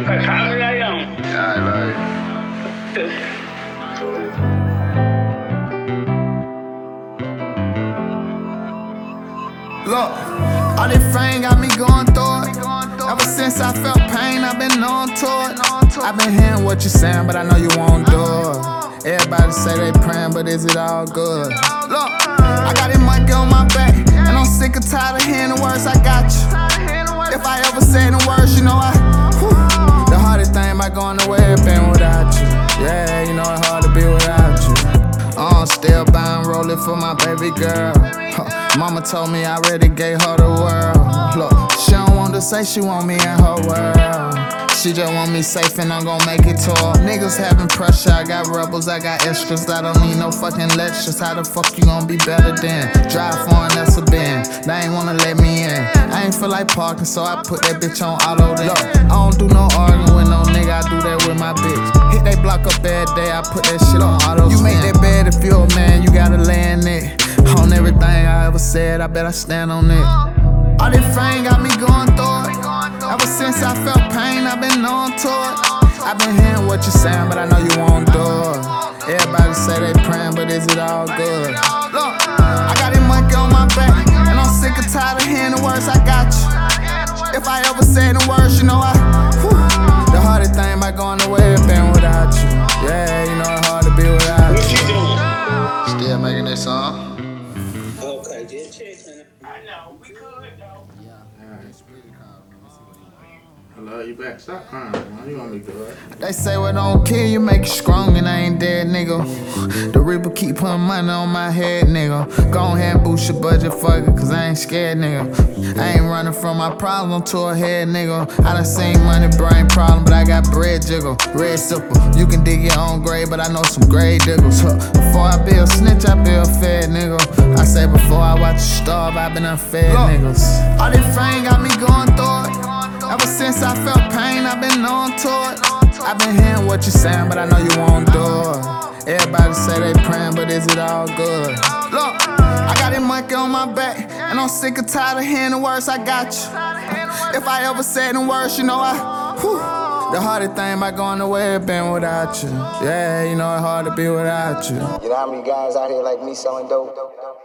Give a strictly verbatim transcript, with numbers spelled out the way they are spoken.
Call me later on. Yeah, I love you. Look, all this fame got me going through it. Ever since I felt pain, I've been on tour. I've been hearing what you're saying, but I know you won't do it. Everybody say they praying, but is it all good? Look, I got this monkey on my back, and I'm sick and tired of hearing the words I got you. If I ever say the words, you know I whew, the hardest thing about going away has been without you. Yeah, you know it's hard to be without you. I'm still buying rolling for my baby girl. Huh. Mama told me I already gave her the world. Look, she don't want to say she want me in her world. She just want me safe and I'm gon' make it to her. Niggas having pressure, I got rebels, I got extras. I don't need no fucking lectures. How the fuck you gon' be better than? Drive foreign, that's a bin. They ain't wanna let me in. I ain't feel like parking, so I put that bitch on auto then. Look, I don't do no arguing with no nigga, I do that with my bitch. Hit they block up every day, I put that shit on auto. You make that bed if you a man, you gotta land it. On everything I ever said, I bet I stand on it. All this fame got me going through it. Ever since I felt pain, I've been on tour. I've been hearing what you're saying, but I know you won't do it. Everybody say they praying, but is it all good? Look, I got this monkey on my back, and I'm sick and tired of hearing the words I got you. If I ever say the words, you know I whew, the hardest thing about going away has been without you. Yeah, you know it's hard to be without What you. you doing? Still making that song? Okay, just checking. I know, we could though. I love you back. Stop crying, man. You gonna be good. They say what don't kill you make you strong, and I ain't dead, nigga. The Reaper keep putting money on my head, nigga. Go ahead and boost your budget, fuck it, cause I ain't scared, nigga. I ain't running from my problem to a head, nigga. I done seen money brain problem, but I got bread jiggle. Red simple, you can dig your own grave, but I know some grave diggers. Huh. Before I be a snitch, I be a fed, nigga. I say before I watch you starve, I been unfed, niggas. All this fame got me going through it. Ever since I felt pain, I've been on tour. I've been hearing what you're saying, but I know you won't do it. Everybody say they praying, but is it all good? Look, I got this monkey on my back, and I'm sick and tired of hearing the words I got you. If I ever said the words, you know I whew, the hardest thing about going away has been without you. Yeah, you know it's hard to be without you. You know how many guys out here like me selling dope?